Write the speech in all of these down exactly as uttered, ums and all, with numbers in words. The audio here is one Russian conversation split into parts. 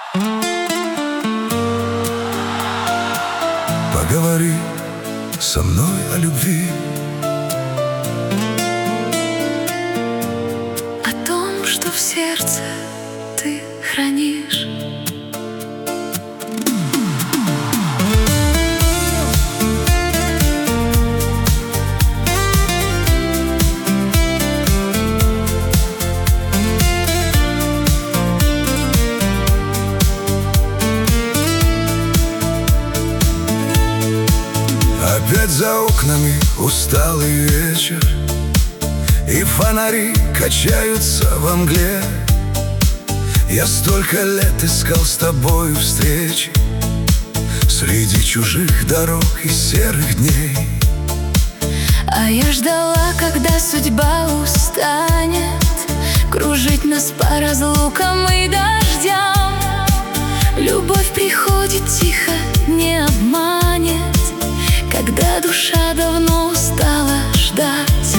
Поговори со мной о любви, о том, что в сердце ты хранишь. Опять за окнами усталый вечер, и фонари качаются во мгле. Я столько лет искал с тобою встречи среди чужих дорог и серых дней. А я ждала, когда судьба устанет кружить нас по разлукам и дождям. Любовь приходит тихо, не обманет, когда душа давно устала ждать.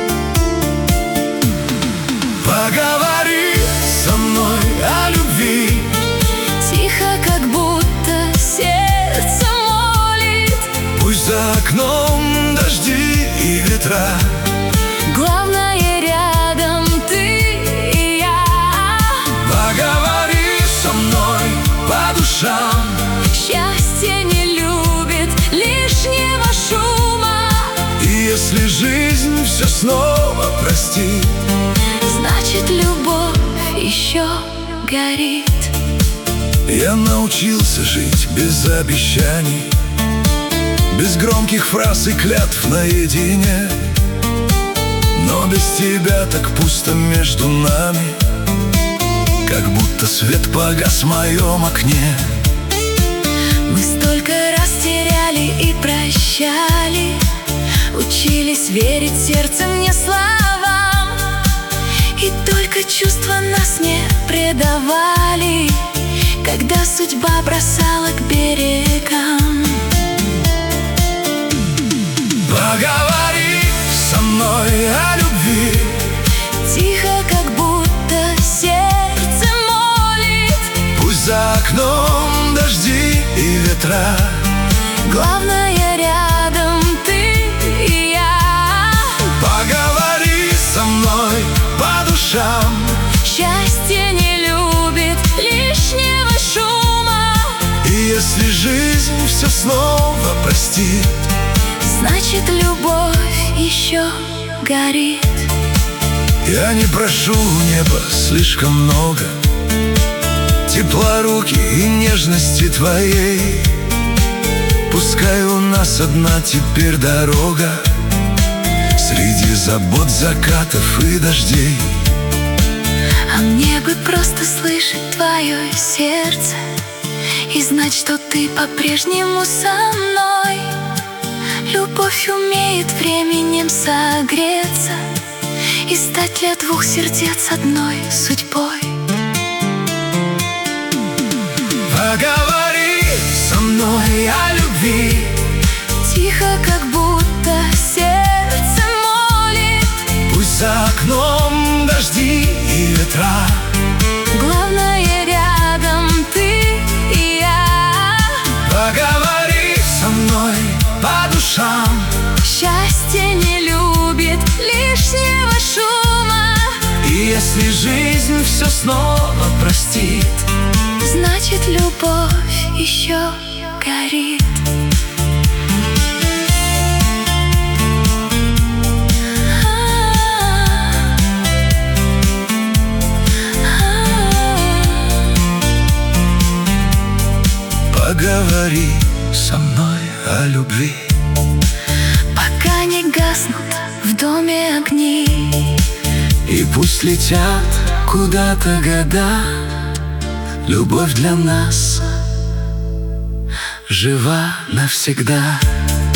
Поговори со мной о любви, тихо, как будто сердце молит. пусть за окном дожди и ветра, Главное, рядом ты и я. поговори со мной по душам. Счастье не любит лишнего шума, И если жизнь все снова простит, значит, любовь еще горит. я научился жить без обещаний, без громких фраз и клятв наедине. Но без тебя так пусто между нами, как будто свет погас в моем окне. Мы столько раз теряли и прощали, учились верить сердцем, не словам. И только чувства нас не предавали, когда судьба бросала к берегам. Поговори со мной о любви, Тихо, как будто сердце молит. пусть за окном дожди и ветра, Главное, рядом ты и я. поговори со мной по душам. Счастье не любит лишнего шума, И если жизнь все снова простит, значит, любовь еще горит. я не прошу у неба слишком много тепла руки и нежности твоей. Пускай у нас одна теперь дорога среди забот, закатов и дождей. А мне бы просто слышать твое сердце и знать, что ты по-прежнему со мной. Любовь умеет временем согреться и стать для двух сердец одной судьбой. Поговори со мной о любви, Тихо, как будто сердце молит. пусть за окном дожди и ветра, Главное, рядом ты и я. поговори со мной по душам. Счастье не любит лишнего шума, И если жизнь все снова простит, значит, любовь еще горит. поговори со мной о любви, Пока не гаснут в доме огни, и пусть летят куда-то года, любовь для нас жива навсегда.